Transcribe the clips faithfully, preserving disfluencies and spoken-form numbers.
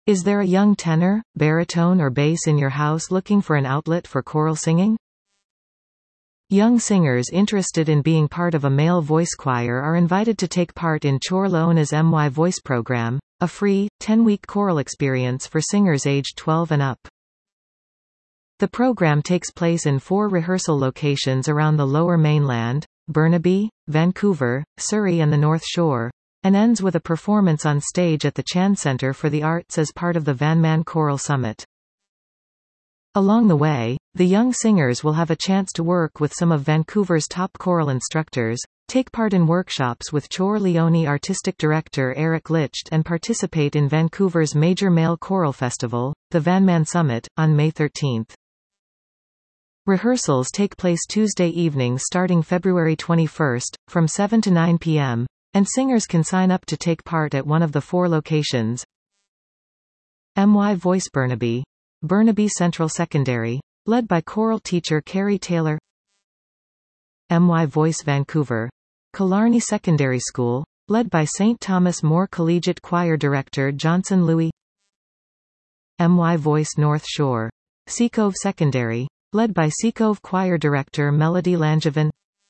Is there a young tenor, baritone or bass in your house looking for an outlet for choral singing? Young singers interested in being part of a male voice choir are invited to take part in Chor Leona's M Y Voice program, a free, ten-week choral experience for singers aged twelve and up. The program takes place in four rehearsal locations around the Lower Mainland, Burnaby, Vancouver, Surrey and the North Shore, and ends with a performance on stage at the Chan Centre for the Arts as part of the Vanman Choral Summit. Along the way, the young singers will have a chance to work with some of Vancouver's top choral instructors, take part in workshops with Chor Leone artistic director Eric Licht and participate in Vancouver's major male choral festival, the Vanman Summit, on May thirteenth. Rehearsals take place Tuesday evenings starting February twenty-first, from seven to nine p m, and singers can sign up to take part at one of the four locations. M Y Voice Burnaby, Burnaby Central Secondary, led by choral teacher Carrie Taylor. M Y Voice Vancouver, Killarney Secondary School, led by Saint Thomas More Collegiate Choir Director Johnson Louis. M Y Voice North Shore, Seacove Secondary, led by Seacove Choir Director Melody Langevin.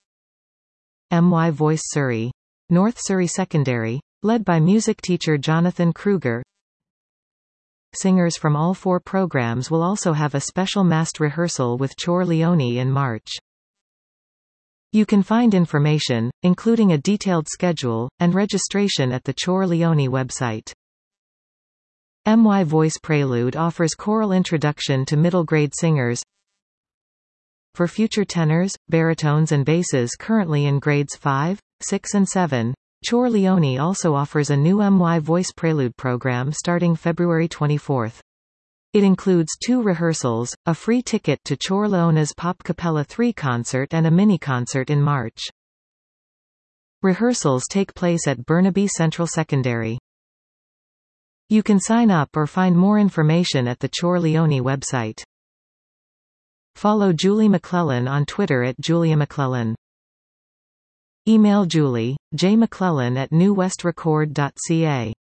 M Y Voice Surrey, North Surrey Secondary, led by music teacher Jonathan Kruger. Singers from all four programs will also have a special massed rehearsal with Chor Leone in March. You can find information, including a detailed schedule, and registration at the Chor Leone website. M Y Voice Prelude offers choral introduction to middle grade singers. For future tenors, baritones and basses currently in grades five, six and seven, Chor Leone also offers a new M Y Voice Prelude program starting February twenty-fourth. It includes two rehearsals, a free ticket to Chor Leone's Pop Capella three concert and a mini-concert in March. Rehearsals take place at Burnaby Central Secondary. You can sign up or find more information at the Chor Leone website. Follow Julie McClellan on Twitter at Julia McClellan. Email Julie, jmcclellan at new west record dot c a.